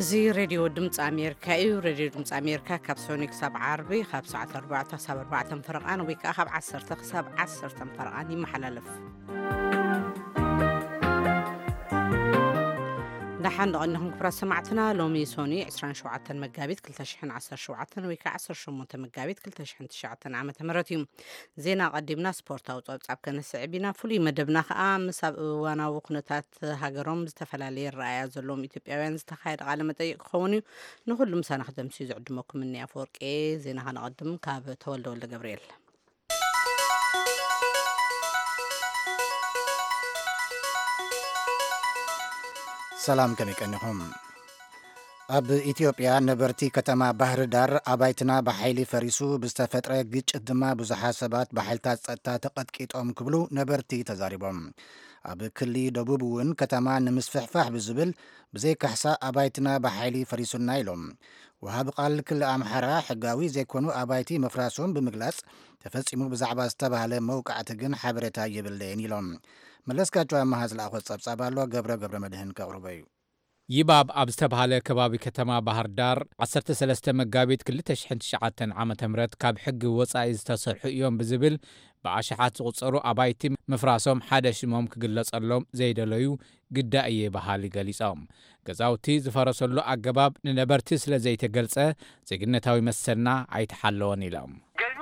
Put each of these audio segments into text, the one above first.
زي راديو دمت أمريكا راديو دمت أمريكا كابسونيك سبع عربي خاب ساعة 4 ساعة 4 فرقان وبيك أخاب 10 خساب 10 فرقان محللف نحن أنهم كبر سمعتنا لومي سوني 27 مجابيت كل تشحن 10 ويك 10 مجابيت كل تشحن 9 عامة مرتين زينا قدمنا سبورت أو طبعا كنا سعبنا فلي مدبنا خام وانا وقنتات هاجرهم استفلالي الرأي زلوم إثيوبيان استخير على متى خوني نقول لهم سنخدم سيز عدمكم مني أفورك زينا هنقدم كاب تولد ولا جبريل سلام كميكنهم أب إثيوبيا نبرتي كتما بحر دار أبايتنا بحيلي فريسو بستفترة جيج الدماء بزحاسبات بحيلتات تقد كيتهم كبلو نبرتي تزاربهم أب كلي دبوبون كتما نمسفحفح بالزبل بزي كحسا أبايتنا بحيلي فريسو النايلهم وهاب قال كل أمحرا حقاوي زي كونو أبايتي مفراسون بمقلاس تفسيمو بزعبا استبهالي موقع تقن حبرتا يبلين يلهم ملسكا جوا مهاز الأخوة صبصابالو قبر مدهن كغربيو يباب أبستبهالي كبابي كتما بحر دار 13 مقابيت كل تشحن 9 عامة مرت كاب حق وصايز تصرح يوم بزبل بعشحات غصرو أبايتي مفراسهم حادش مهم كقلص اللوم زيدلويو قدائي بحالي قليسهم قزاوتي زفرسلو أقباب ننبرتي سلا زي تقلصة زي قلنتاوي مسلنا عيتحلواني لهم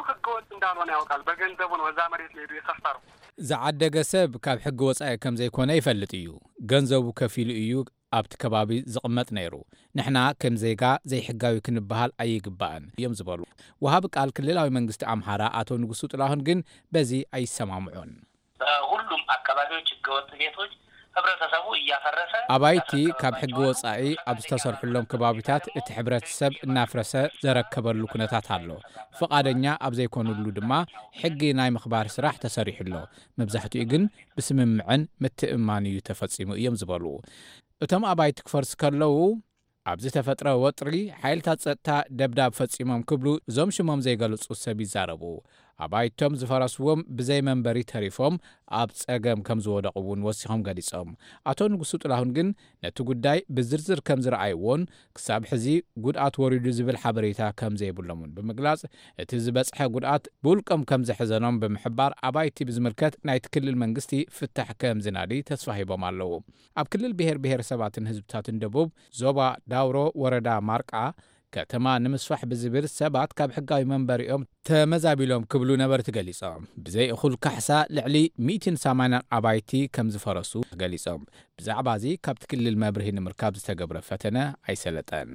زعدق سب كاب حق وصاي كم زي كونه يفلت ايو ገንዘቡ ከፊሉ እዩ ኣብቲ ከባቢ ዝቕመጥ ነይሩ ንሕና ከም ዜጋ ዘይ ሕጋዊ ክንበሃል ኣይግባእን እዮም ዝበሉ ወሃብ ቃል ክልላዊ መንግስቲ ኣምሓራ አቶ ንጉሱ ጥላሁን ግን በዚ አይሰማምዑን ሁሉም አካባቢዎች ህገወጥ ቤቶች ህብረተሰቡ እያፈረሰ አባይቲ ካብ ሕጊ ወጻኢ ኣብ ዝተሰርሑሎም ከባቢታት እቲ ሕብረተሰብ እናፍረሰ ዘረከበሉ ኩነታት ኣሎ ፈቃደኛ ኣብ ዘይኮኑሉ ድማ ሕጊ ናይ ምኽባር ስራሕ ተሰሪሕሎ መብዛሕትኡ ግን ብስምምዕን ምትእማን እዩ ተፈጺሙ እዮም ዝበሉ እቶም አባይቲ ክፈርስ ከለው ኣብዚ ተፈጥረ ወጥሪ ሓይልታት ጸጥታ ደብዳብ ፈጺሞም ክብሉ እዞም ሽሞም ዘይገልጹ ሰብ ይዛረቡ አባይቶም ዝፈረስዎም ብዘይ መንበሪ ተሪፎም ኣብ ጸገም ከም ዝወደቁውን ወሲኾም ገሊጾም አቶ ንጉሱ ጥላሁን ግን ነቲ ጉዳይ ብዝርዝር ከም ዝረኣይዎን ክሳብ ሕዚ ጉድኣት ወሪዱ ዝብል ሓበሬታ ከም ዘይብሎምን ብምግላጽ እቲ ዝበጽሐ ጉድኣት ብውልቆም ከም ዘሕዘኖም ብምሕባር አባይቲ ብዝምልከት ናይቲ ክልል መንግስቲ ፍታሕ ከም ዝናዲ ተስፋ ሂቦም ኣለዉ ኣብ ክልል ብሄረሰባትን ህዝብታትን ደቡብ ዞባ ዳውሮ ወረዳ ማርቃ ከተማ ንምስፋሕ ብዝብል ሰባት ካብ ሕጋዊ መንበሪኦም ተመዛቢሎም ክብሉ ነበርቲ ገሊጾም ብዘይ እኹል ካሕሳ ልዕሊ 180 አባይቲ ከም ዝፈረሱ ገሊጾም ብዛዕባ እዚ ካብቲ ክልል መብርሂ ንምርካብ ዝተገብረ ፈተነ ኣይሰለጠን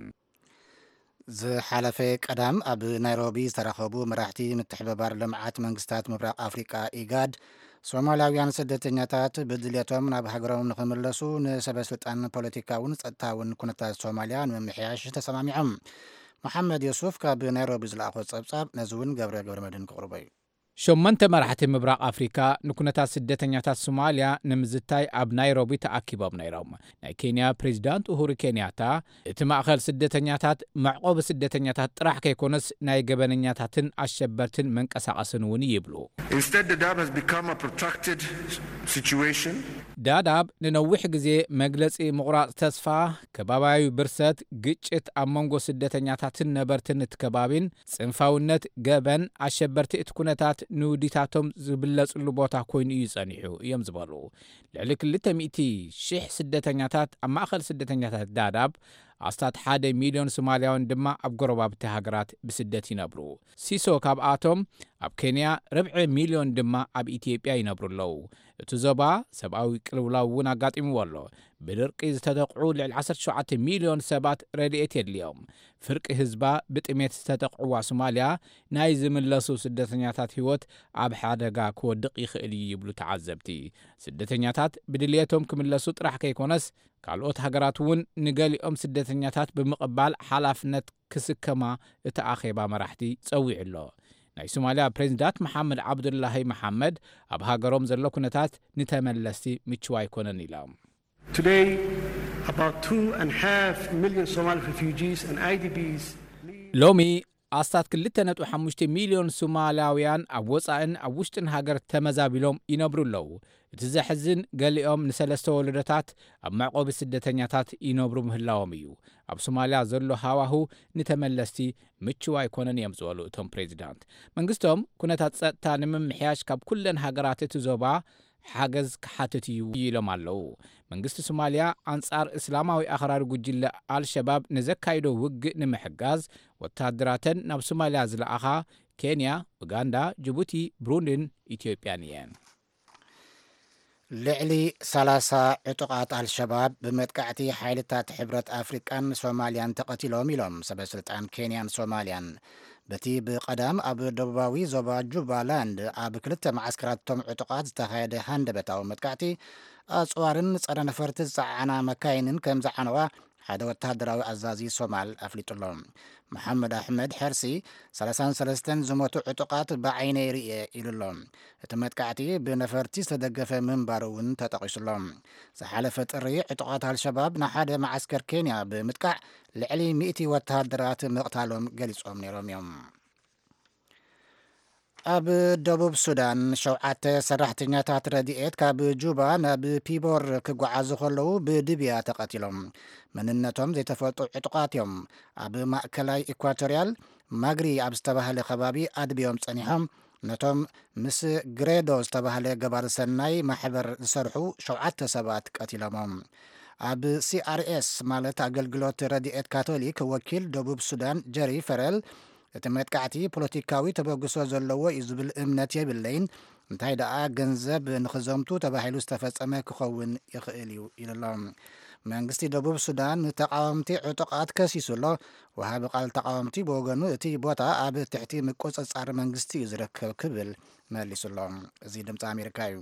ዝሓለፈ ቀዳም ኣብ ናይሮቢ ዝተረኸቡ መራሕቲ ምትሕብባር ልምዓት መንግስታት ምብራቕ ኣፍሪቃ ኢጋድ ሶማሊያውያን ስደተኛታት ብድልየቶም ናብ ሃገሮም ንኽምለሱ ንሰበስልጣን ፖለቲካውን ጸጥታውን ኩነታት ሶማሊያ ንምምሕያሽ ተሰማሚዖም መሐመድ ዩሱፍ ካብ ናይሮቢ ዝለኣኾ ጸብጻብ ነዚውን ገብረ መድህን ክቕርበ እዩ ሸመንተ መራሕቲ ምብራቕ አፍሪካ ንኩነታት ስደተኛታት ሶማሊያ ንምዝታይ ኣብ ናይሮቢ ተኣኪቦም ነይሮም ናይ ኬንያ ፕሬዝዳንት ኡሁሩ ኬንያታ እቲ ማእኸል ስደተኛታት ማዕቆብ ስደተኛታት ጥራሕ ከይኮነስ ናይ ገበነኛታትን አሸበርትን መንቀሳቐስን እውን ይብሉ Instead, Dadaab has become a protracted situation. ዳዳብ ንነዊሕ ግዜ መግለጺ ምቑራጽ ተስፋ ከባባዊ ብርሰት ግጭት ኣብ መንጎ ስደተኛታትን ነበርትን እትከባቢን ጽንፋውነት ገበን አሸበርቲ እትኩነታት ንውዲታቶም ዝብለጽሉ ቦታ ኮይኑ እዩ ጸኒሑ እዮም ዝበሉ ልዕሊ 200,000 ስደተኛታት ኣብ ማእኸል ስደተኛታት ዳዳብ ኣስታት 1 ሚልዮን ሶማልያውን ድማ ኣብ ጎረባብቲ ሃገራት ብስደት ይነብሩ ሲሶ ካብኣቶም ኣብ ኬንያ 4 ሚልዮን ድማ ኣብ ኢትዮጵያ ይነብሩ ኣለዉ እቲ ዞባ ሰብኣዊ ቅልውላው እውን ኣጋጢምዎ ኣሎ ብድርቂ ዝተጠቕዑ ልዕሊ 17 ሚልዮን ሰባት ረድኤት የድልዮም ፍርቂ ህዝባ ብጥሜት ዝተጠቕዑዋ ሶማልያ ናይ ዝምለሱ ስደተኛታት ህይወት ኣብ ሓደጋ ክወድቕ ይኽእል ይብሉ ተዓዘብቲ ስደተኛታት ብድልየቶም ክምለሱ ጥራሕ ከይኮነስ ካልኦት ሃገራት እውን ንገሊኦም ስደተኛታት ብምቕባል ሓላፍነት ክስከማ እቲ ኣኼባ መራሕቲ ጸዊዑ ኣሎ ናይ ሶማሊያ ፕሬዝዳንት መሐመድ ዓብዱላሂ መሐመድ ኣብ ሃገሮም ዘሎ ኩነታት ንተመለስቲ ምቹው ኣይኮነን ኢሎም Today, about 2.5 million Somali refugees and IDPs ሎሚ ኣስታት 2.5 ሚልዮን ሶማልያውያን ኣብ ወፃእን ኣብ ውሽጥን ሃገር ተመዛቢሎም ይነብሩ ኣለዉ። እቲ ዘሕዝን ገሊኦም ንሰለስተ ወለዶታት ኣብ መዕቆቢ ስደተኛታት ይነብሩ ምህላዎም እዩ። ኣብ ሶማልያ ዘሎ ሃዋሁ ንተመለስቲ ምችው ኣይኮነን እዮም ዝበሉ እቶም ፕሬዚዳንት። መንግስቶም ኩነታት ጸጥታ ንምምሕያሽ ካብ ኩለን ሃገራት እቲ ዞባ ሓገዝ ክሓትት እዩ ኢሎም ኣለዉ። መንግስቲ ሶማልያ ኣንጻር እስላማዊ ኣኽራሪ ጉጅለ አልሸባብ ንዘካይዶ ውግእ ንምሕጋዝ ወታደራተን ናብ ሶማልያ ዝለኣኻ ኬንያ፣ ኡጋንዳ፣ ጅቡቲ፣ ብሩንዲን ኢትዮጵያን እየን። ልዕሊ 30 ዕጡቃት አልሸባብ ብመጥቃዕቲ ሓይልታት ሕብረት ኣፍሪቃን ሶማልያን ተቐቲሎም ኢሎም ሰበስልጣን ኬንያን ሶማልያን። በቲ ብቐዳም ኣብ ደቡባዊ ዞባ ጁባላንድ ኣብ 2 ማዓስከራቶም ዕጡቃት ዝተኻየደ ሃንደበታዊ መጥቃዕቲ ኣጽዋርን ጸረ ነፈርቲ ዝጸዓና መካይንን ከም ዝዓነዋ ሓደ ወታደራዊ ኣዛዚ ሶማል ኣፍሊጡሎም። መሐመድ ኣሕመድ ሕርሲ 33 ዝሞቱ ዕጡቃት ብዓይነይ ርየ ኢሉሎም። እቲ መጥቃዕቲ ብነፈርቲ ዝተደገፈ ምንባር እውን ተጠቒሱሎም። ዝሓለፈ ጥሪ ዕጡቃት አልሸባብ ንሓደ ማዓስከር ኬንያ ብምጥቃዕ ልዕሊ 100 ወታደራት ምቕታሎም ገሊጾም ነይሮም እዮም። ኣብ ደቡብ ሱዳን 7 ሰራሕተኛታት ረድኤት ካብ ጁባ ናብ ፒቦር ክጓዓዙ ከለዉ ብድብያ ተቐቲሎም። መንነቶም ዘይተፈልጡ ዕጡቃት እዮም። ኣብ ማእከላይ ኢኳቶርያል ማግሪ ኣብ ዝተባህለ ከባቢ ኣድብዮም ጸኒሖም ነቶም ምስ ግሬዶ ዝተባህለ ገባሪ ሰናይ ማሕበር ዝሰርሑ 7 ሰባት ቀቲሎሞም። ኣብ ሲአርኤስ ማለት ኣገልግሎት ረድኤት ካቶሊክ ወኪል ደቡብ ሱዳን ጀሪ ፈረል እቲ መጥቃዕቲ ፖለቲካዊ ተበግሶ ዘለዎ እዩ ዝብል እምነት የብለይን፣ እንታይ ደኣ ገንዘብ ንኽዘምቱ ተባሂሉ ዝተፈጸመ ክኸውን ይኽእል እዩ ኢሎም። መንግስቲ ደቡብ ሱዳን ተቃወምቲ ዕጡቃት ከሲሱሎ ወሃቢ ቃል ተቃወምቲ ብወገኑ እቲ ቦታ ኣብ ትሕቲ ምቁፅጻር መንግስቲ እዩ ዝርከብ ክብል መሊሱሎም። እዚ ድምፂ ኣሜሪካ እዩ።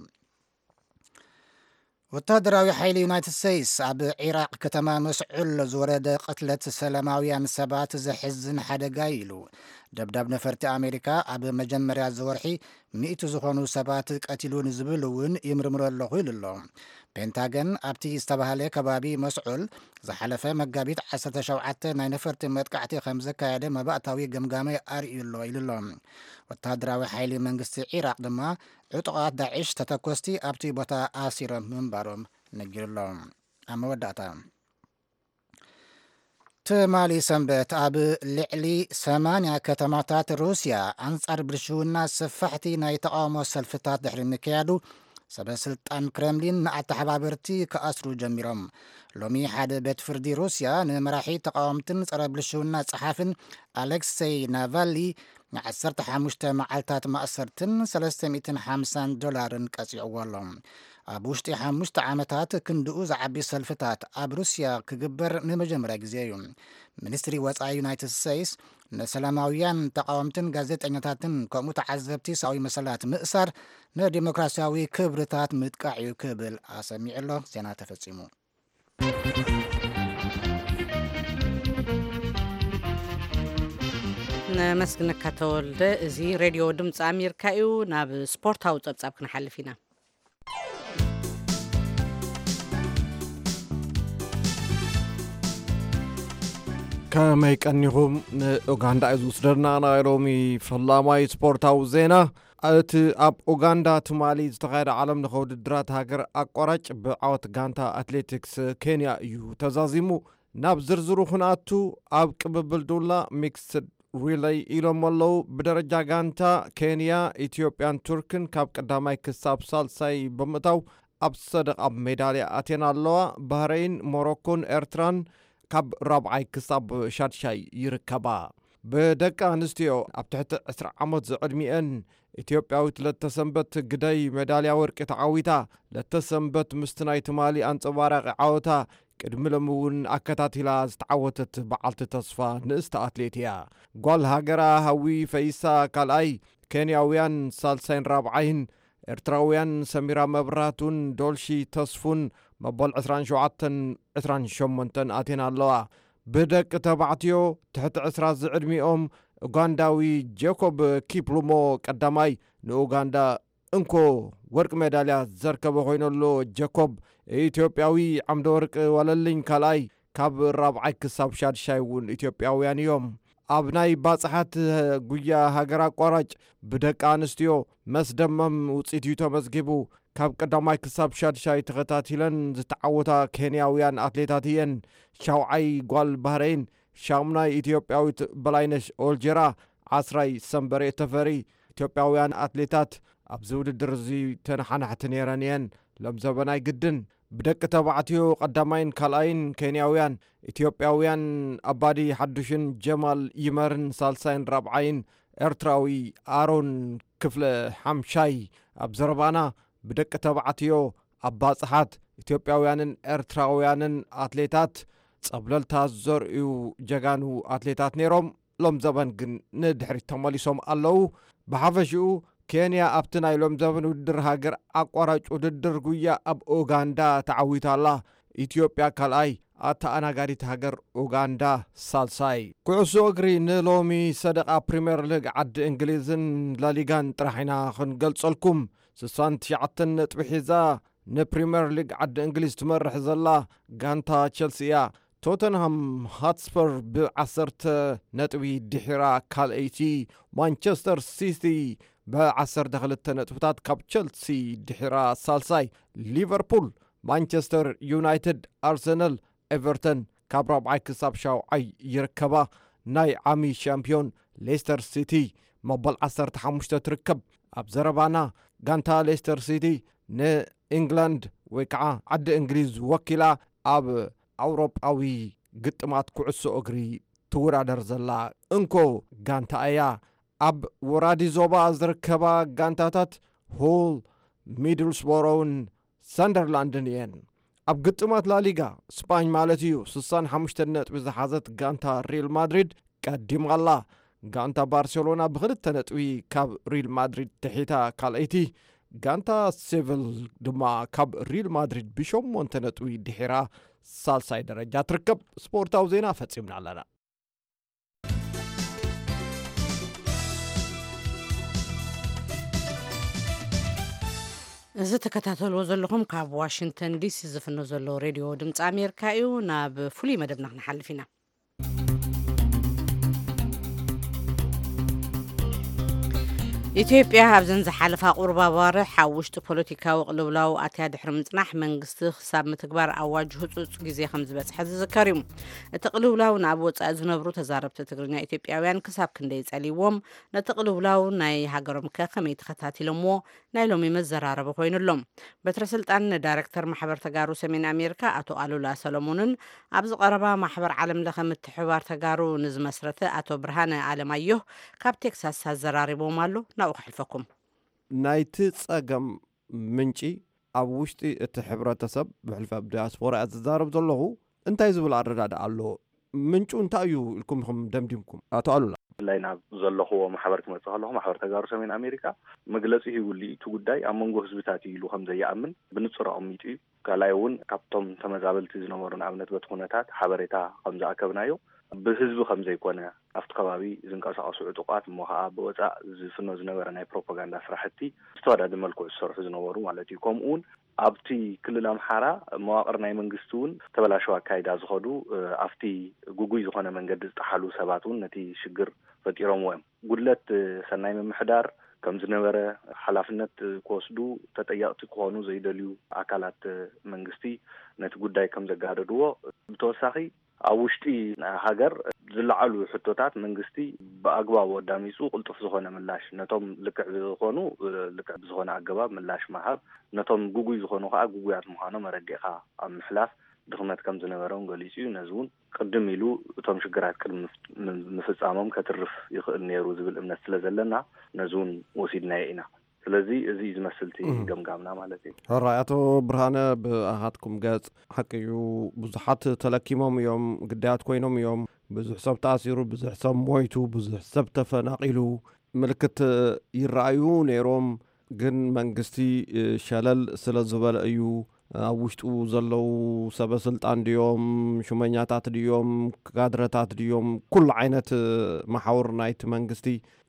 ወታደራዊ ሓይሊ ዩናይትድ ስቴትስ ኣብ ኢራቅ ከተማ መስዑል ዝወረደ ቅትለት ሰላማውያን ሰባት ዘሕዝን ሓደጋ ኢሉ ደብዳብ ነፈርቲ ኣሜሪካ ኣብ መጀመርያ ዝወርሒ 100 ዝኾኑ ሰባት ቀቲሉ ንዝብል እውን ይምርምሮ ኣለኹ ኢሉ ኣሎ። ፔንታገን ኣብቲ ዝተባህለ ከባቢ መስዑል ዝሓለፈ መጋቢት 17 ናይ ነፈርቲ መጥቃዕቲ ከም ዘካየደ መባእታዊ ገምጋመ ኣርእዩ ኣሎ ኢሉ ኣሎ። ወታደራዊ ሓይሊ መንግስቲ ኢራቅ ድማ ዕጡቃት ዳዕሽ ተተኮስቲ ኣብቲ ቦታ ኣሲሮም ምንባሮም ነጊሩሎም። ኣብ መወዳእታ ትማሊ ሰንበት ኣብ ልዕሊ 80 ከተማታት ሩስያ ኣንጻር ብልሽውና ሰፋሕቲ ናይ ተቃውሞ ሰልፍታት ድሕሪ ምክያዱ ሰበስልጣን ክሬምሊን ንኣተሓባበርቲ ክኣስሩ ጀሚሮም። ሎሚ ሓደ ቤት ፍርዲ ሩስያ ንመራሒ ተቃወምትን ጸረ ብልሽውና ጸሓፍን ኣሌክሴይ ናቫልኒ ን15 መዓልታት ማእሰርትን $350 ቀፂዕዎ ኣሎ። ኣብ ውሽጢ 5 ዓመታት ክንድኡ ዝዓቢ ሰልፍታት ኣብ ሩስያ ክግበር ንመጀመርያ ግዜ እዩ። ሚኒስትሪ ወፃኢ ዩናይትድ ስቴትስ ንሰላማውያን ተቃወምትን ጋዜጠኛታትን ከምኡ ተዓዘብቲ ሰብኣዊ መሰላት ምእሳር ንዲሞክራሲያዊ ክብርታት ምጥቃዕ እዩ ክብል ኣሰሚዑ ኣሎ። ዜና ተፈጺሙ። ነመስግነካ ተወልደ። እዚ ሬድዮ ድምፂ ኣሜሪካ እዩ። ናብ ስፖርታዊ ፀብጻብ ክንሓልፍ ኢና። ከመይ ቀኒኹም ንኡጋንዳ እዩ ዝውስደና ናይ ሎሚ ፈላማይ ስፖርታዊ ዜና እቲ ኣብ ኡጋንዳ ትማሊ ዝተኻየደ ዓለም ለኸ ውድድራት ሃገር ኣቋራጭ ብዓወት ጋንታ ኣትሌቲክስ ኬንያ እዩ ተዛዚሙ። ናብ ዝርዝሩ ክንኣቱ ኣብ ቅብብል ዱላ ሚክስድ ሪሌይ ኢሎም ኣለዉ። ብደረጃ ጋንታ ኬንያ ኢትዮጵያን ቱርክን ካብ ቀዳማይ ክሳብ ሳልሳይ ብምእታው ኣብ ሰደቕ ኣብ ሜዳልያ ኣቴና ኣለዋ። ባህረይን ሞሮኮን ኤርትራን ካብ ራብዓይ ክሳብ ሻድሻይ ይርከባ። ብደቂ ኣንስትዮ ኣብ ትሕቲ 20 ዓመት ዝዕድሚአን ኢትዮጵያዊት ለተሰንበት ግዳይ ሜዳልያ ወርቂ ተዓዊታ ለተሰንበት ምስቲ ናይ ትማሊ ኣንፀባራቂ ዓወታ ቅድሚ ሎሚ እውን ኣከታቲላ ዝተዓወተት በዓልቲ ተስፋ ንእስቲ ኣትሌት እያ። ጓል ሃገራ ሃዊ ፈይሳ ካልኣይ፣ ኬንያውያን ሳልሳይን ራብዓይን፣ ኤርትራውያን ሰሚራ መብራቱን ዶልሺ ተስፉን መበል 27-28 ኣቴና ኣለዋ። ብደቂ ተባዕትዮ ትሕቲ 20 ዝዕድሚኦም ኡጋንዳዊ ጄኮብ ኪፕሉሞ ቀዳማይ ንኡጋንዳ እንኮ ወርቂ ሜዳልያ ዘርከበ ኮይነሎ ጄኮብ ኢትዮጵያዊ ዓምደ ወርቂ ወለልኝ ካልኣይ ካብ ራብዓይ ክሳብ ሻድሻይ እውን ኢትዮጵያውያን እዮም። ኣብ ናይ ባጽሓት ጉያ ሃገር ኣቋራጭ ብደቂ ኣንስትዮ መስደመም ውፅኢት እዩ ተመዝጊቡ ካብ ቀዳማይ ክሳብ ሻድሻይ ተኸታቲለን ዝተዓወታ ኬንያውያን ኣትሌታት እየን። 7ይ ጓል ባህረይን 8ይ ኢትዮጵያዊት በላይነሽ ኦልጀራ 10ይ ሰንበሬ ተፈሪ ኢትዮጵያውያን ኣትሌታት ኣብዚ ውድድር እዚ ተነሓናሕቲ ነይረን እየን። ሎም ዘበናይ ግድን ብደቂ ተባዕትዮ ቀዳማይን ካልኣይን ኬንያውያን ኢትዮጵያውያን ኣባዲ ሓዱሽን ጀማል ይመርን ሳልሳይን ራብዓይን ኤርትራዊ ኣሮን ክፍለ ሓምሻይ ኣብ ዘረባና ብደቂ ተባዕትዮ ኣባጽሓት ኢትዮጵያውያንን ኤርትራውያንን ኣትሌታት ጸብለልታ ዘርእዩ ጀጋኑ ኣትሌታት ነይሮም። ሎም ዘበን ግን ንድሕሪት ተመሊሶም ኣለዉ። ብሓፈሽኡ ኬንያ ኣብቲ ናይ ሎም ዘበን ውድድር ሃገር ኣቋራጭ ውድድር ጉያ ኣብ ኡጋንዳ ተዓዊታላ። ኢትዮጵያ ካልኣይ ኣተኣናጋዲት ሃገር ኡጋንዳ ሳልሳይ። ኩዕሶ እግሪ ንሎሚ ሰደቓ ፕሪምየር ሊግ ዓዲ እንግሊዝን ላሊጋን ጥራሕና ክንገልጸልኩም 69 ነጥቢ ሒዛ ንፕሪምየር ሊግ ዓዲ እንግሊዝ ትመርሕ ዘላ ጋንታ ቸልሲ እያ። ቶተንሃም ሃትስፐር ብ10 ነጥቢ ድሒራ ካልአይቲ ማንቸስተር ሲቲ ብ12 ነጥብታት ካብ ቸልሲ ድሒራ ሳልሳይ። ሊቨርፑል፣ ማንቸስተር ዩናይትድ፣ ኣርሰናል፣ ኤቨርተን ካብ 4ይ ክሳብ 7ይ ይርከባ። ናይ ዓሚ ሻምፒዮን ሌስተር ሲቲ መበል 15 ትርከብ። ኣብ ዘረባና ጋንታ ሌስተር ሲቲ ንኢንግላንድ ወይ ከዓ ዓዲ እንግሊዝ ወኪላ ኣብ ኣውሮጳዊ ግጥማት ኩዕሶ እግሪ ትወዳደር ዘላ እንኮ ጋንታ እያ። ኣብ ወራዲ ዞባ ዝርከባ ጋንታታት ሆል፣ ሚድልስቦሮውን ሰንደርላንድን እየን። ኣብ ግጥማት ላሊጋ ስፓኝ ማለት እዩ 65 ነጥቢ ዝሓዘት ጋንታ ሪል ማድሪድ ቀዲማላ። ጋንታ ባርሴሎና ብ2 ነጥቢ ካብ ሪል ማድሪድ ትሒታ ካልአይቲ። ጋንታ ሴቪል ድማ ካብ ሪል ማድሪድ ብ8 ነጥቢ ድሒራ ሳልሳይ ደረጃ ትርከብ። ስፖርታዊ ዜና ፈጺምና ኣለና። እዚ ተከታተልዎ ዘለኹም ካብ ዋሽንግተን ዲሲ ዝፍኖ ዘሎ ሬድዮ ድምፂ ኣሜሪካ እዩ። ናብ ፍሉይ መደብና ክንሓልፍ ኢና። ኢትዮጵያ ኣብዘን ዝሓለፋ ቁርባ ባርሕ ኣብ ውሽጢ ፖለቲካዊ ቅልውላው ኣትያ ድሕሪ ምጽናሕ መንግስቲ ክሳብ ምትግባር ኣዋጅ ህፁፅ ግዜ ከም ዝበፅሐ ዝዝከር እዩ። እቲ ቅልውላው ናብ ወፃኢ ዝነብሩ ተዛረብቲ ትግርኛ ኢትዮጵያውያን ክሳብ ክንደይ ጸሊዎም፣ ነቲ ቅልውላው ናይ ሃገሮም ከመይ ተኸታቲሎምዎ ናይ ሎሚ መዘራረቢ ኮይኑሎም። በትረ ስልጣን ዳይሬክተር ማሕበር ተጋሩ ሰሜን ኣሜሪካ ኣቶ ኣሉላ ሰሎሞንን ኣብ ዝቐረባ ማሕበር ዓለም ለኸ ምትሕብባር ተጋሩ ንዝመስረተ ኣቶ ብርሃነ ኣለማዮህ ካብ ቴክሳስ ኣዘራሪቦም ኣሎ። ናብኡ ክሕልፈኩም። ናይቲ ጸገም ምንጪ ኣብ ውሽጢ እቲ ሕብረተሰብ ብሕልፊ ኣብ ዲያስፖራ ዝዛረብ ዘለኹ እንታይ ዝብል ኣረዳድኣ ኣሎ? ምንጩ እንታይ እዩ ኢልኩም ኢኹም ደምዲምኩም? ኣቶ ኣሉላ ላይ ናብ ዘለኽዎ ማሕበር ክመጽእ ከለኹ ማሕበር ተጋሩ ሰሜን ኣሜሪካ መግለጺ ሂቡሉ እቲ ጉዳይ ኣብ መንጎ ህዝብታት ኢሉ ከም ዘየኣምን ብንጹር ኣቐሚጡ እዩ። ካልኣይ እውን ካብቶም ተመዛበልቲ ዝነበሩ ንኣብነት በቲ ኩነታት ሓበሬታ ከም ዝኣከብናዮ ብህዝቢ ከም ዘይኮነ ኣብቲ ከባቢ ዝንቀሳቐሱ ዕጡቃት እሞ ከዓ ብወፃእ ዝፍኖ ዝነበረ ናይ ፕሮፓጋንዳ ስራሕቲ ዝተወዳደ መልክዑ ዝሰርሑ ዝነበሩ ማለት እዩ። ከምኡ እውን ኣብቲ ክልል ኣምሓራ መዋቅር ናይ መንግስቲ እውን ተበላሸው ኣካይዳ ዝኸዱ ኣብቲ ጉጉይ ዝኾነ መንገዲ ዝጠሓሉ ሰባት እውን ነቲ ሽግር ፈጢሮምዎ እዮም። ጉድለት ሰናይ ምምሕዳር ከም ዝነበረ ሓላፍነት ክወስዱ ተጠያቅቲ ክኾኑ ዘይደልዩ ኣካላት መንግስቲ ነቲ ጉዳይ ከም ዘጋደድዎ ብተወሳኺ ኣብ ውሽጢ ሃገር ዝለዓሉ ሕቶታት መንግስቲ ብኣግባቡ ኣዳሚፁ ቅልጡፍ ዝኾነ ምላሽ ነቶም ልክዕ ዝኾኑ ልክዕ ዝኾነ ኣገባብ ምላሽ መሃብ ነቶም ጉጉይ ዝኾኑ ከዓ ጉጉያት ምዃኖም መረዲእኻ ኣብ ምሕላፍ ድኽመት ከም ዝነበረውን ገሊጹ እዩ። ነዚ እውን ቅድም ኢሉ እቶም ሽግራት ቅድሚ ምፍጻሞም ከትርፍ ይኽእል ነይሩ ዝብል እምነት ስለ ዘለና ነዚ እውን ወሲድናዮ ኢና። ስለዚ እዚ ዝመስልቲ ገምጋምና ማለት እዩ። ሕራይ ኣቶ ብርሃነ ብኣኻትኩም ገጽ ሓቂዩ ብዙሓት ተለኪሞም እዮም፣ ግዳያት ኮይኖም እዮም፣ ብዙሕ ሰብ ተኣሲሩ፣ ብዙሕ ሰብ ሞይቱ፣ ብዙሕ ሰብ ተፈናቂሉ ምልክት ይረኣዩ ነይሮም። ግን መንግስቲ ሸለል ስለ ዝበለ እዩ ኣብ ውሽጡ ዘለው ሰበስልጣን ድዮም፣ ሹመኛታት ድዮም፣ ካድረታት ድዮም፣ ኩሉ ዓይነት ማሕበር ናይቲ መንግስቲ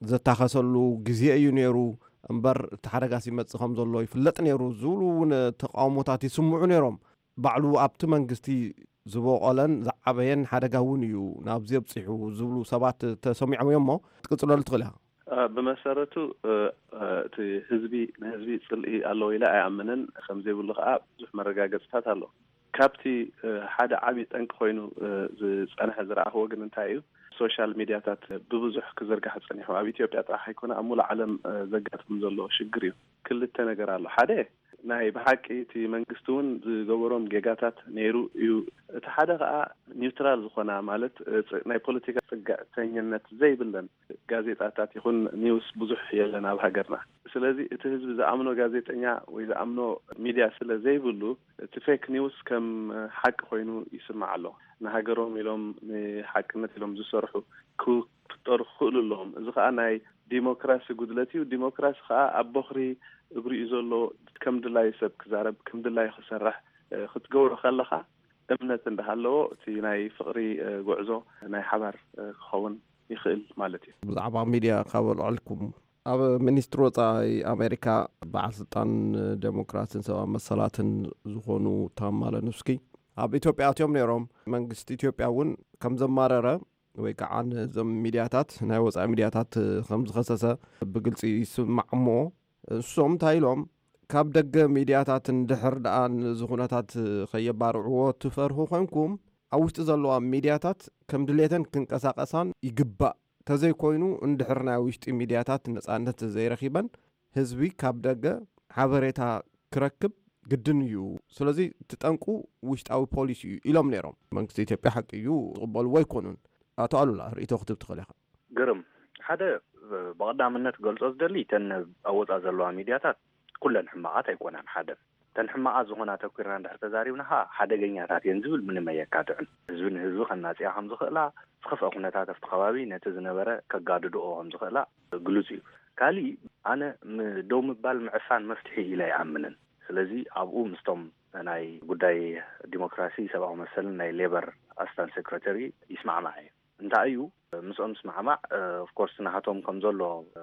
ዘታኸሰሉ ግዜ እዩ ነይሩ እምበር እቲ ሓደጋ ሲመጽእ ከም ዘሎ ይፍለጥ ነይሩ ዝብሉ እውን ተቃውሞታት ይስምዑ ነይሮም። ባዕሉ ኣብቲ መንግስቲ ዝበቆለን ዝዓበየን ሓደጋ እውን እዩ ናብዚ የብፅሑ ዝብሉ ሰባት ተሰሚዖም እዮም ሞ ትቅፅለሉ ትኽእል ኢኻ? ብመሰረቱ እቲ ህዝቢ ንህዝቢ ፅልኢ ኣለዎ ኢለ ኣይኣምንን። ከምዘይብሉ ከዓ ብዙሕ መረጋገፅታት ኣሎ። ካብቲ ሓደ ዓብዪ ጠንቂ ኮይኑ ዝፀንሐ ዝረኣኽዎ ግን እንታይ እዩ? ሶሻል ሚድያታት ብብዙሕ ክዝርጋሕ ፀኒሑ ኣብ ኢትዮጵያ ጥራሕ ኣይኮነ ኣብ ሙሉእ ዓለም ዘጋጥም ዘሎ ሽግር እዩ። ክልተ ነገር ኣሎ። ሓደ ናይ ብሓቂ እቲ መንግስቲ እውን ዝገበሮም ጌጋታት ነይሩ እዩ። እቲ ሓደ ከዓ ኒውትራል ዝኾና ማለት ናይ ፖለቲካ ፅጋዕተኝነት ዘይብለን ጋዜጣታት ይኹን ኒውስ ብዙሕ የለን ኣብ ሃገርና። ስለዚ እቲ ህዝቢ ዝኣምኖ ጋዜጠኛ ወይ ዝኣምኖ ሚድያ ስለ ዘይብሉ እቲ ፌክ ኒውስ ከም ሓቂ ኮይኑ ይስማዕ ኣሎ። ንሃገሮም ኢሎም ንሓቅነት ኢሎም ዝሰርሑ ክፍጠሩ ክኽእሉ ኣለዎም። እዚ ከዓ ናይ ዲሞክራሲ ጉድለት እዩ። ዲሞክራሲ ከዓ ኣብ በኽሪ እግሪ እዩ ዘሎ። ከም ድላይ ሰብ ክዛረብ ከም ድላይ ክሰርሕ ክትገብሮ ከለኻ እምነት እንዳሃለዎ እቲ ናይ ፍቕሪ ጉዕዞ ናይ ሓባር ክኸውን ይኽእል ማለት እዩ። ብዛዕባ ሚድያ ካብ ልዕልኩም ኣብ ሚኒስትሪ ወፃኢ ኣሜሪካ በዓል ስልጣን ዴሞክራሲን ሰብኣዊ መሰላትን ዝኾኑ ተማለንስኪ ኣብ ኢትዮጵያ ኣትዮም ነይሮም። መንግስቲ ኢትዮጵያ እውን ከም ዘማረረ ወይ ከዓ ነዞም ሚድያታት ናይ ወፃኢ ሚድያታት ከም ዝኸሰሰ ብግልፂ ይስማዕ እሞ እሶም እንታይ ኢሎም ካብ ደገ ሚድያታት እንድሕር ደኣ ንዝኹነታት ከየባርዕዎ ትፈርሁ ኮይንኩም ኣብ ውሽጢ ዘለዋ ሚድያታት ከም ድሌተን ክንቀሳቀሳን ይግባእ ተዘይኮይኑ እንድሕር ናይ ውሽጢ ሚድያታት ነፃነት ዘይረኺበን ህዝቢ ካብ ደገ ሓበሬታ ክረክብ ግድን እዩ። ስለዚ ትጠንቁ ውሽጣዊ ፖሊሲ እዩ ኢሎም ነይሮም። መንግስቲ ኢትዮጵያ ሓቂ እዩ ዝቕበልዎ ኣይኮኑን። ኣቶ ኣሉላ ርእቶ ክትብ ትኽእል ኢኻ? ግርም ሓደ ብቐዳምነት ገልጾ ዝደሊ ተን ኣብ ወፃእ ዘለዋ ሚድያታት ኩለን ሕማቃት ኣይኮናን። ሓደ ተን ሕማቃት ዝኾና ተኲርና እንድሕር ተዛሪብናኻ ሓደገኛታት እየን ዝብል ምንም ኣየካትዕን። ህዝቢ ንህዝቢ ከናፅያ ከም ዝኽእላ ዝኸፍአ ኩነታት ኣብቲ ከባቢ ነቲ ዝነበረ ከጋድድኦ ከም ዝኽእላ ግሉፅ እዩ። ካሊእ ኣነ ደው ምባል ምዕፋን መፍትሒ ኢለ ኣይኣምንን። ስለዚ ኣብኡ ምስቶም ናይ ጉዳይ ዲሞክራሲ ሰብኣዊ መሰልን ናይ ሌበር ኣስታን ሴክሬታሪ ይስማዕማዕ እዩ። እንታይ እዩ ምስኦም ስማዕማዕ ኦፍኮርስ ናሃቶም ከም ዘሎ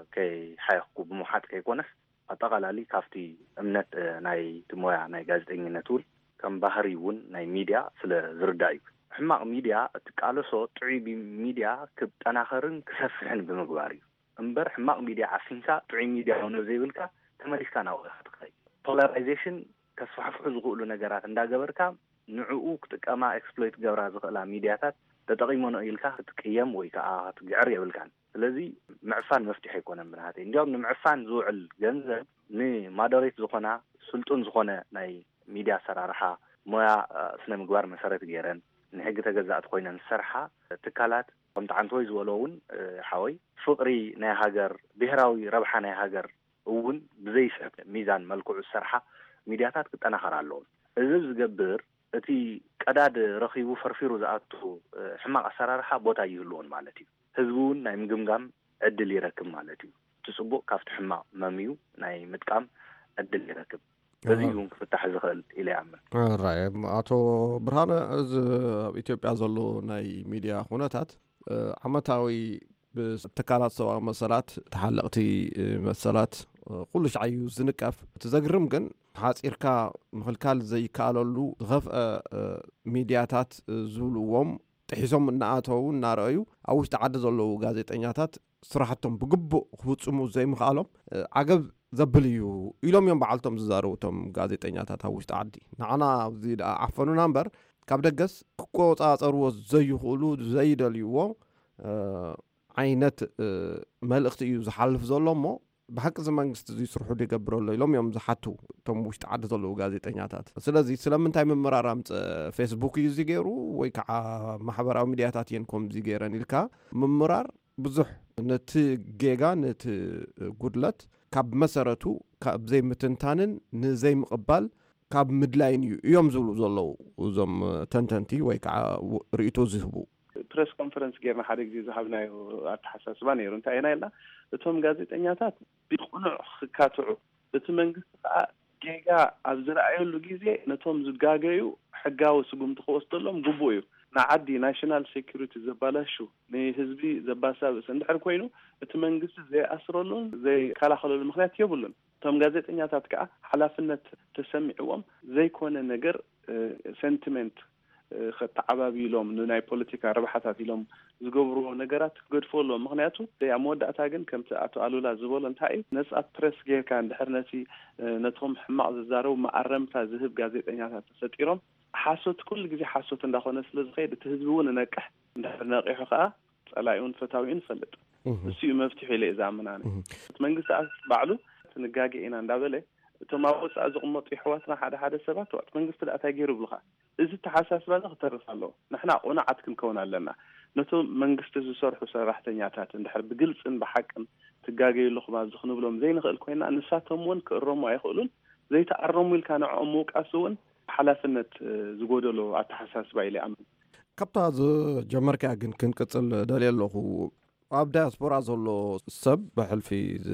ከይሓየኽኩ ብምሓጥ ከይኮነስ ኣጠቓላሊ ካብቲ እምነት ናይ ሞያ ናይ ጋዜጠኝነት እውን ከም ባህሪ እውን ናይ ሚድያ ስለ ዝርዳእ እዩ። ሕማቕ ሚድያ እትቃለሶ ጥዑይ ሚድያ ክጠናኸርን ክሰፍሕን ብምግባር እዩ እምበር ሕማቕ ሚድያ ዓፊንካ ጥዑይ ሚድያ ሆነ ዘይብልካ ተመሊስካ ናብኡ ትኸይ ፖላራይዜሽን ከስፋሕፍሑ ዝኽእሉ ነገራት እንዳገበርካ ንዕኡ ክጥቀማ ኤክስፕሎይት ገብራ ዝኽእላ ሚድያታት ተጠቂሞኖ ኢልካ ክትቅየም ወይ ከዓ ክትግዕር የብልካን። ስለዚ ምዕፋን መፍትሒ ኣይኮነን ብናሃተ እንዲያውም ንምዕፋን ዝውዕል ገንዘብ ንማዶሬት ዝኾና ስልጡን ዝኾነ ናይ ሚድያ ሰራርሓ ሞያ ስነ ምግባር መሰረት ገይረን ንሕጊ ተገዛእቲ ኮይነን ዝሰርሓ ትካላት ከምቲ ዓንተ ወይ ዝበሎ እውን ሓወይ ፍቕሪ ናይ ሃገር ብሄራዊ ረብሓ ናይ ሃገር እውን ብዘይስሕብ ሚዛን መልክዑ ዝሰርሓ ሚድያታት ክጠናኸር ኣለዎም። እዚ ዝገብር እቲ ቀዳድ ረኺቡ ፈርፊሩ ዝኣቱ ሕማቕ ኣሰራርሓ ቦታ ይህልዎን ማለት እዩ። ህዝቢ እውን ናይ ምግምጋም ዕድል ይረክብ ማለት እዩ። ትጽቡቕ ካብቲ ሕማቕ መምዩ ናይ ምጥቃም ዕድል ይረክብ። በዚ እውን ክፍታሕ ዝኽእል ኢለ ይኣምን። ራይ ኣቶ ብርሃነ እዚ ኣብ ኢትዮጵያ ዘሎ ናይ ሚድያ ኩነታት ዓመታዊ ብትካላት ሰብኣዊ መሰላት ተሓለቕቲ መሰላት ኩሉ ሻዕዩ ዝንቀፍ ትዘግርም ግን ሓፂርካ ምኽልካል ዘይከኣለሉ ዝኸፍአ ሚድያታት ዝብልዎም ጥሒሶም እናኣተው እናረአዩ ኣብ ውሽጢ ዓዲ ዘለዉ ጋዜጠኛታት ስራሕቶም ብግቡእ ክፍፅሙ ዘይምኽኣሎም ዓገብ ዘብል እዩ ኢሎም እዮም በዓልቶም ዝዛረቡቶም ጋዜጠኛታት ኣብ ውሽጢ ዓዲ ንዓና እዚ ዓፈኑና እምበር ካብ ደገስ ክቆፃፀርዎ ዘይኽእሉ ዘይደልይዎ ዓይነት መልእኽቲ እዩ ዝሓልፍ ዘሎ እሞ ብሓቂ እዚ መንግስቲ እዚ ስርሑ ይገብረሎ ኢሎም እዮም ዝሓቱ እቶም ውሽጢ ዓዲ ዘለዉ ጋዜጠኛታት። ስለዚ ስለምንታይ ምምራር ኣምፅእ ፌስቡክ እዩ እዚ ገይሩ ወይ ከዓ ማሕበራዊ ሚድያታት እየን ከምዚ ገይረን ኢልካ ምምራር ብዙሕ ነቲ ጌጋ ነቲ ጉድለት ካብ መሰረቱ ካብ ዘይምትንታንን ንዘይምቕባል ካብ ምድላይን እዩ እዮም ዝብሉ ዘለዉ እዞም ተንተንቲ ወይ ከዓ ርእቶ ዝህቡ ፕሬስ ኮንፈረንስ ጌርና ሓደ ግዜ ዝሃብናዮ ኣተሓሳስባ ነይሩ። እንታይ ኢና ኢልና እቶም ጋዜጠኛታት ብቁኑዕ ክካትዑ እቲ መንግስቲ ከዓ ጌጋ ኣብ ዝረኣየሉ ግዜ ነቶም ዝጋገዩ ሕጋዊ ስጉምቲ ክወስደሎም ግቡእ እዩ። ንዓዲ ናሽናል ሴኩሪቲ ዘባላሹ ንህዝቢ ዘባሳብስ እንድሕር ኮይኑ እቲ መንግስቲ ዘይኣስረሉን ዘይከላኸለሉ ምክንያት የብሉን። እቶም ጋዜጠኛታት ከዓ ሓላፍነት ተሰሚዕዎም ዘይኮነ ነገር ሴንቲሜንት ከተዓባቢሎም ንናይ ፖለቲካ ረብሓታት ኢሎም ዝገብርዎ ነገራት ክገድፈሎም ምክንያቱ ያ መወዳእታ ግን ከምቲ ኣቶ ኣሉላ ዝበሎ እንታይ እዩ ነፃ ፕሬስ ጌርካ እንድሕር ነቶም ሕማቅ ዝዛረቡ ማዕረምታ ዝህብ ጋዜጠኛታት ተሰጢሮም ሓሶት ኩሉ ግዜ ሓሶት እንዳኾነ ስለዝኸይድ እቲ ህዝቢ እውን ነቅሕ እንድሕር ነቂሑ ከዓ ጸላኢውን ፈታዊውን ይፈልጥ እሱ መፍትሒ ኢለ ዝኣምናነ መንግስቲ ባዕሉ ትንጋጌ ኢና እንዳበለ እቶም ኣብ ወፃኢ ዝቕመጡ ኣሕዋትና ሓደ ሰባት ወጥ መንግስቲ ዳእታይ ገይሩ ብልኻ እዚ ተሓሳስባ ክተርፍ ኣለዎ ንሕና ቁኑዓት ክንከውን ኣለና ነቶም መንግስቲ ዝሰርሑ ሰራሕተኛታት እንድሕር ብግልፅን ብሓቅን ትጋገየሉኹም ኣብዚ ክንብሎም ዘይንኽእል ኮይና ንሳቶም እውን ክእረሙ ኣይኽእሉን ዘይተኣረሙ ኢልካ ንዕኦም ምውቃስ እውን ሓላፍነት ዝጎደሎ ኣተሓሳስባ ኢለ ኣምን ካብታ ዝጀመርካ ግን ክንቅፅል ደልየ ኣለኹ ኣብ ዳያስፖራ ዘሎ ሰብ ብሕልፊ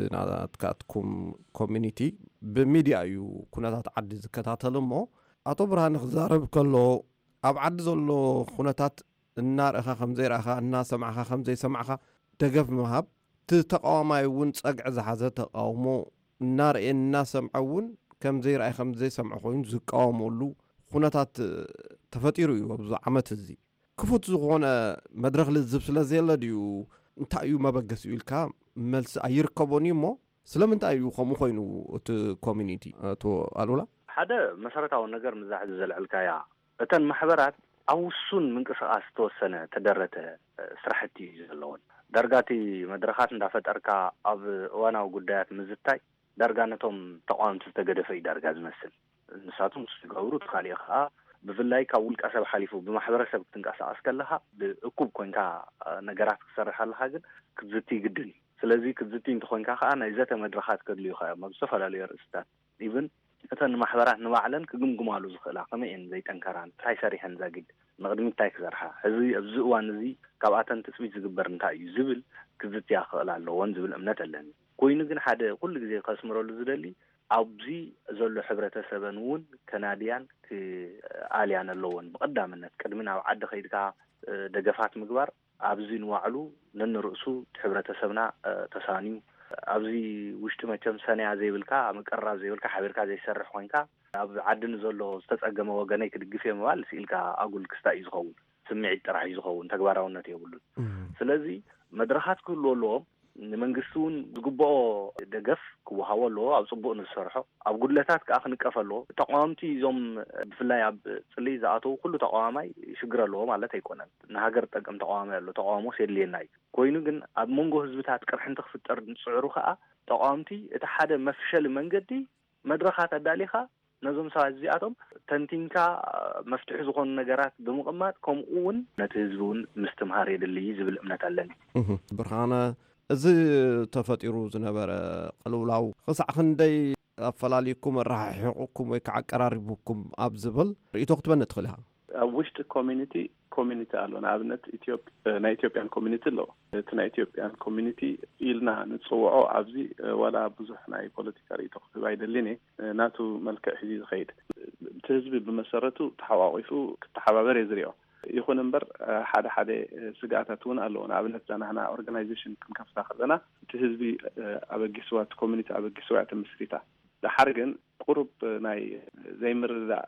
ዝናትካትኩም ኮሚኒቲ ብሚድያ እዩ ኩነታት ዓዲ ዝከታተል እሞ ኣቶ ብርሃን ክዛረብ ከሎ ኣብ ዓዲ ዘሎ ኩነታት እናርእኻ ከምዘይረእኻ እናሰማዕኻ ከምዘይሰማዕኻ ደገፍ ምሃብ ተቃዋማይ እውን ፀግዒ ዝሓዘ ተቃውሞ እናርአየ እናሰምዐ እውን ከምዘይረአየ ከምዘይሰምዐ ኮይኑ ዝቃወመሉ ኩነታት ተፈጢሩ እዩ ኣብዚ ዓመት እዚ ክፉት ዝኾነ መድረክ ልዝብ ስለዘየለ ድዩ እንታይ እዩ መበገስ ኢልካ መልሲ ኣይርከቦን እሞ ስለምንታይ እዩ ከምኡ ኮይኑ እቲ ኮሚኒቲ ኣቶ ኣሉላ ሓደ መሰረታዊ ነገር ምዛሕዚ ዘልዕልካያ እተን ማሕበራት ኣብ ውሱን ምንቅስቃስ ተወሰነ ተደረተ ስራሕቲ ዘለውን ዳርጋቲ መድረኻት እንዳፈጠርካ ኣብ እዋናዊ ጉዳያት ምዝታይ ዳርጋ ነቶም ተቋምቲ ዝተገደፈ ዳርጋ ዝመስል ንሳቶም ዝገብሩ ተኻሊእ ከዓ ብፍላይ ካብ ውልቀ ሰብ ሓሊፉ ብማሕበረሰብ ክትንቀሳቀስ ከለካ ብእኩብ ኮይንካ ነገራት ክሰርሕ ኣለካ ግን ክትዝቲ ይግድን ስለዚ ክትዝቲ እንትኮንካ ከዓ ናይ ዘተ መድረኻት ከድልዩ ኸ ዝተፈላለዩ ርእስታት ኢቭን እተን ማሕበራት ንባዕለን ክግምግማሉ ዝኽእላ ከመይ እየን ዘይጠንከራን እንታይ ሰሪሐን ዘግድ ንቅድሚት እንታይ ክሰርሓ ሕዚ ኣብዚ እዋን እዚ ካብኣተን ትፅቢት ዝግበር እንታይ እዩ ዝብል ክትዝትያ ክኽእል ኣለዎን ዝብል እምነት ኣለኒ ኮይኑ ግን ሓደ ኩሉ ግዜ ከስምረሉ ዝደሊ ኣብዚ ዘሎ ሕብረተሰብን እውን ከናድያን ክኣልያን ኣለዎን ብቀዳምነት ቅድሚ ናብ ዓዲ ከይድካ ደገፋት ምግባር ኣብዚ ንዋዕሉ ነንርእሱ ሕብረተሰብና ተሳንዩ ኣብዚ ውሽጢ መቸም ሰንያ ዘይብልካ ምቅራብ ዘይብልካ ሓቢርካ ዘይሰርሕ ኮይንካ ኣብ ዓድን ዘሎ ዝተጸገመ ወገነይ ክድግፍ የምባል ሲልካ ኣጉል ክስታ እዩ ዝኸውን ስምዒት ጥራሕ እዩ ዝኸውን ተግባራውነት የብሉን ስለዚ መድረኻት ክህሉ ኣለዎም ንመንግስቲ እውን ዝግብኦ ደገፍ ክወሃቦ ኣለዎ ኣብ ጽቡቕ ንዝሰርሖ ኣብ ጉድለታት ከዓ ክንቀፍ ኣለዎ ተቃዋምቲ እዞም ብፍላይ ኣብ ጽልይ ዝኣተው ኩሉ ተቃዋማይ ሽግር ኣለዎ ማለት ኣይኮነን ንሃገር ጠቅም ተቃዋማይ ኣሎ ተቃዋሞ የድልየና እዩ ኮይኑ ግን ኣብ መንጎ ህዝብታት ቅርሕንቲ ክፍጠር ንጽዕሩ ከዓ ተቃዋምቲ እቲ ሓደ መፍሸሊ መንገዲ መድረኻት ኣዳሊኻ ነዞም ሰባት እዚኣቶም ተንቲንካ መፍትሒ ዝኾኑ ነገራት ብምቕማጥ ከምኡ እውን ነቲ ህዝቢ እውን ምስትምሃር የድልይ ዝብል እምነት ኣለኒ ብርሃነ እዚ ተፈጢሩ ዝነበረ ቅልውላው ክሳዕ ክንደይ ኣፈላሊኩም ኣራሕሕቁኩም ወይ ከዓ ኣቀራሪቡኩም ኣብ ዝብል ርእቶ ክትበነ ትኽእል ኢኻ ኣብ ውሽጢ ኮሚኒቲ ኣሎ ንኣብነት ናይ ኢትዮጵያን ኮሚኒቲ ኣሎ እቲ ናይ ኢትዮጵያን ኮሚኒቲ ኢልና ንፅውዖ ኣብዚ ዋላ ብዙሕ ናይ ፖለቲካ ርእቶ ክትህብ ኣይደሊን ናቱ መልክዕ ሒዙ ዝኸይድ እቲ ህዝቢ ብመሰረቱ ተሓዋቂፉ ክተሓባበር እየ ዝሪኦ ይኹን እምበር ሓደ ስጋኣታት እውን ኣለዎ ንኣብነት ዛናህና ኦርጋናይዜሽን ክንከፍታ ከለና እቲ ህዝቢ ኣበጊስዋ እቲ ኮሚኒቲ ኣበጊስዋ ተመስሪታ ድሓር ግን ቁሩብ ናይ ዘይምርዳእ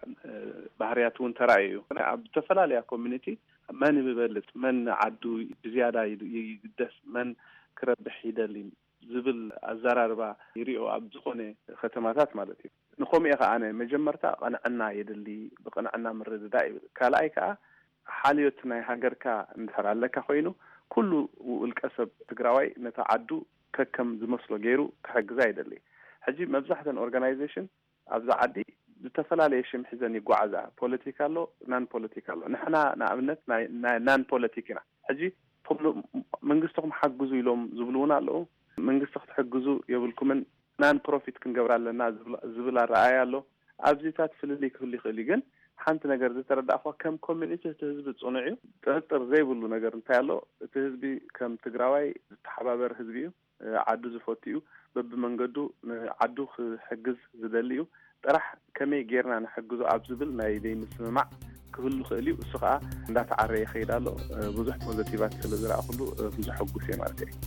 ባህርያት እውን ተራእዩ ኣብ ዝተፈላለያ ኮሚኒቲ መን ይበልጥ መን ዓዱ ብዝያዳ ይግደስ መን ክረብሕ ይደሊ ዝብል ኣዘራርባ ይሪኦ ኣብ ዝኾነ ከተማታት ማለት እዩ ንኸምኡ ከዓ ኣነ መጀመርታ ቀንዕና የድሊ ብቀንዕና ምርድዳእ ይብል ካልኣይ ከዓ ሓልዮት ናይ ሃገርካ እንድሕር ኣለካ ኮይኑ ኩሉ ውልቀ ሰብ ትግራዋይ ነታ ዓዱ ከከም ዝመስሎ ገይሩ ክሕግዛ ይደሊ ሕጂ መብዛሕተን ኦርጋናይዜሽን ኣብዛ ዓዲ ዝተፈላለየ ሽም ሒዘን ይጓዓዛ ፖለቲካ ኣሎ ናን ፖለቲካ ኣሎ ንሕና ንኣብነት ናን ፖለቲክ ኢና ሕጂ መንግስትኩም ሓግዙ ኢሎም ዝብሉውን ኣለዉ መንግስቲ ክትሕግዙ የብልኩምን ናን ፕሮፊት ክንገብር ኣለና ዝብል ኣረኣያ ኣሎ ኣብዚታት ፍልሊ ክህሉ ይኽእል ግን ሓንቲ ነገር ዝተረዳእኳ ከም ኮሚኒቲ እቲ ህዝቢ ጽኑዕ እዩ ጥርጥር ዘይብሉ ነገር እንታይ ኣሎ እቲ ህዝቢ ከም ትግራዋይ ዝተሓባበር ህዝቢ እዩ ዓዱ ዝፈቱ እዩ በብመንገዱ ዓዱ ክሕግዝ ዝደሊ እዩ ጥራሕ ከመይ ጌርና ንሕግዞ ኣብ ዝብል ናይ ዘይምስምማዕ ክህሉ ይኽእል እዩ እሱ ከዓ እንዳተዓረየ ይኸይድ ኣሎ ብዙሕ ፖዘቲቫት ስለ ዝረኣኹሉ ብዙሕ ሕጉስ እየ ማለት እዩ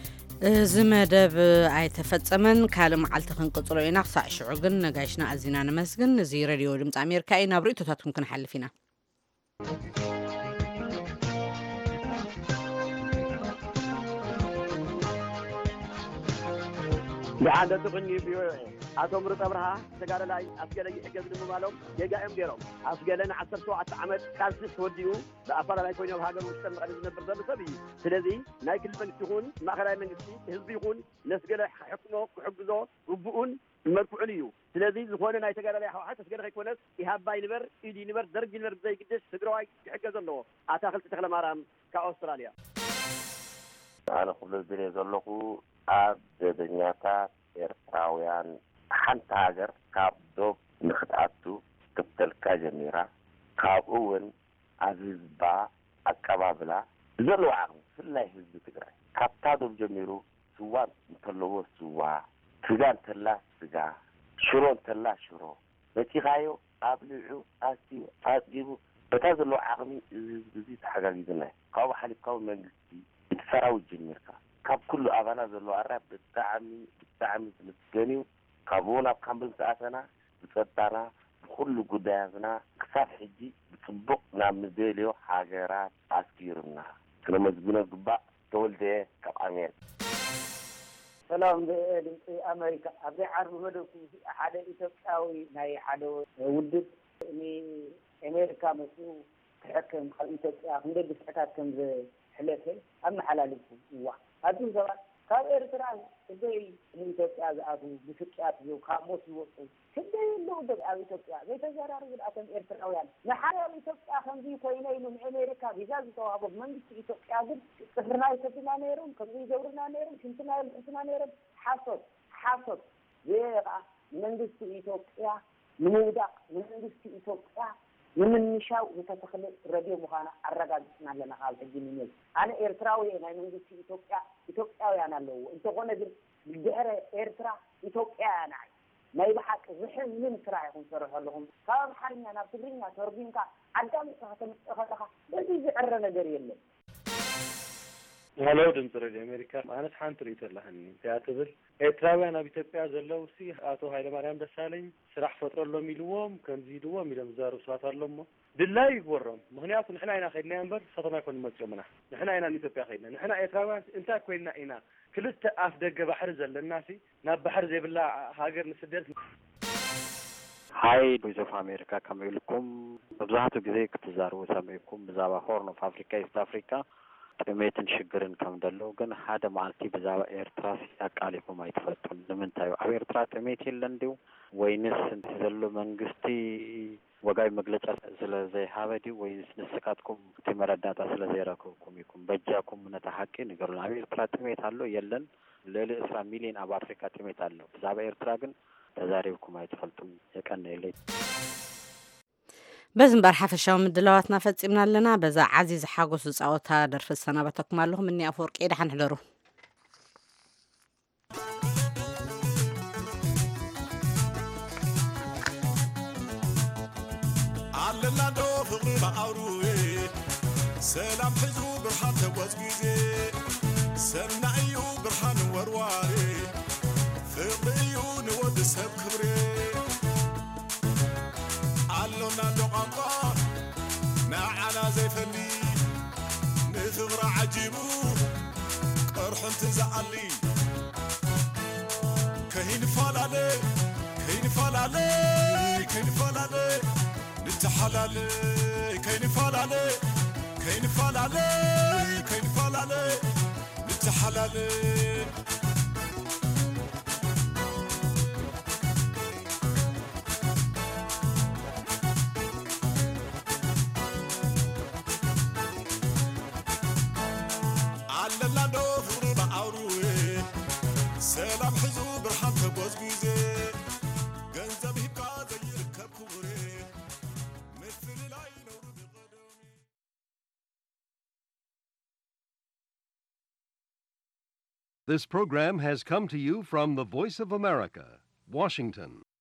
እዚ መደብ ኣይተፈጸመን ካልእ መዓልቲ ክንቅፅሎ ኢና ክሳዕ ሽዑ ግን ነጋይሽና ኣዚና ንመስግን እዚ ሬድዮ ድምፂ ኣሜሪካ እዩ ናብ ርእቶታትኩም ክንሓልፍ ኢና بعد تقني أتو مرت أبرها سجارة لاي أسجل يحجز لهم يجاهم جيرهم أسجلنا 17 عام كان توديو بأفضل لا يكون هذا المجتمع الذي نبرز بسبي سلذي نايكل من يكون ما خلاص من حزب يكون نسجل حكمه حجزه ربون مركوعليو سلذي هون ناي سجارة لاي حتى سجارة يكون يهاب باي نبر يدي نبر درج نبر زي قديش سجراي يحجز له أتاخل تدخل مارام كأستراليا أنا قبل البنية زلقو أبدنياتا إرتراويان حنت هاجر كاب دوب نخدعتو تبتلكا جميرا كاب أول عزيز با أكبابلا زلو عقم في الله يهزو تقرأي كاب تادوب جميرو سوان مطلوه سوا سجان تلا سجا شرون تلا شرو نتي غايو أبلعو أسيو أسجيبو بتازلو عقمي زي تحقاقي دنا كاب حالي كاب منجسي يتفراو جميركا كاب كل أبانا زلو عرب بالتعمي مسكنيو كابونا بكامل ساعتنا بسطانا بكل قدازنا كساف حجي بسبق نامديليو حاجرات عسكيرنا كنا مزبونا قباء تولده كاب أمين سلام دمسي أمريكا أبدي عرب مدوكي حدا إتوكاوي ناي حدا ودد إني أمريكا مسو تحكم خل إتوكا هندد بسعتات كمز حلفه أما حلالكم إيوه هاتون زمان كاب إرتران كدي إتوكا زعاتو بسكات يو كاموس يوصل كدي اللو دب أو إتوكا بيتجارار بالأتم إرتراويان نحايا إتوكا خمزي كوينين من أمريكا بيزاز توابط من إتوكا قد سفرنا يسفنا نيرون كمزي جورنا نيرون كنتنا يلحسنا نيرون حاصد زيغا من إتوكا نمودا من إتوكا من النشاو وتتخلي الراديو مخانا الرقاد اسمع لنا قال حجي أنا إرتراوي أنا من إتوكا أنا لو أنت قلنا بالجهر إرترا إتوكا أنا ما يبحث زحم من سرعة يكون صرح لهم كلام حرمي أنا بتبرينا تربينك عدم خطأ بس يزعرنا جريلا هلو دمتر الأمريكا أنا سحان تريد لهني تعتبر إتراوي أنا بتبقى زلوا سي أتو هاي لمريم دسالين سرح فترة لهم يلوم كان زيدوا ميلهم زاروا ساتر لهم بالله يورم مهنيات نحن عنا خدنا ينبر سطنا يكون مجمعنا نحن عنا نتبقى خدنا نحن إتراوي أنت كوينا إنا كلت أفدق بحر زل الناسي ناب بحر زي بالله هاجر نسدد هاي بويز اوف أمريكا كما يقولكم بزاحتو جزي كتزاروا ساميكم بزاوا هورن اوف أفريكا إيست أفريكا تميتن شجرن كم دلو جن هذا معلتي بزاوا إيرتراس أقالكم ما يتفتون لمن تايو إيرتراس تميتي لندو وينس زلوا منجستي وجاي مجلس زي هذا وينس نسكاتكم تمردات زي راكم يكون بجاكم من تحكي نقولنا إيرتراس تميت هلو يلن ليلة 10 مليون أب أفريقيا تميت هلو بزاوا إيرتراس جن تزاريكم ما يتفتون يكن إلي بزن حفشاو مدلواتنا فتصيبنا لنا بزا عزيز حاقوس صوتها درف السنة بتكمل لهم اني افورق ايدا حنحضروا علنا دو فقر بقروي سلام حزو برحان توزقيزي سنعيو برحان ورواري فقريو نود سب كبري علنا دقاقا نعنا زي فني نثغر عجيبو قرح انتزعلي كهين فالالي نتحلالي كهين فالالي نتحلالي سلام حزو برحان تبوزقيزي جنزب هيبقى زي الكب كبري مثل العين ورد قدمي. This program has come to you from the Voice of America, Washington.